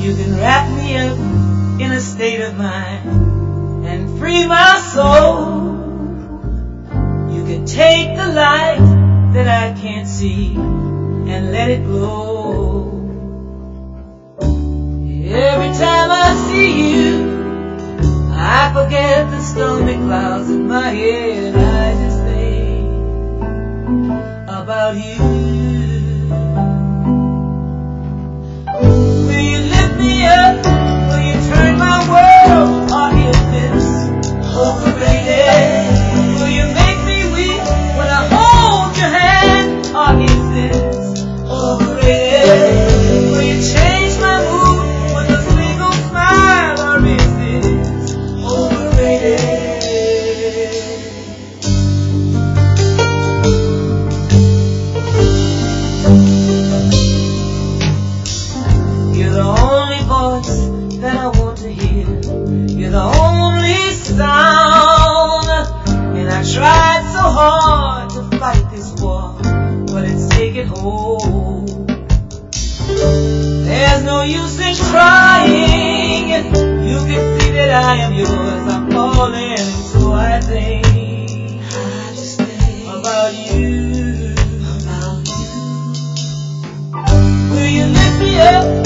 You can wrap me up in a state of mind and free my soul. You can take the light that I can't see and let it glow. Every time I see you, I forget the stormy clouds in my head. I just think about you. Will you lift me up? Will you turn my world? Or is this overrated? Will you make me weak when I hold your hand? Or is this overrated? Will you change my mood with a single smile? Or is this overrated? You're the only voice that I want to hear. You're the only sound. And I tried so hard to fight this war, but it's taking hold. There's no use in trying. You can see that I am yours. I'm falling, so I think about you. Will you lift me up?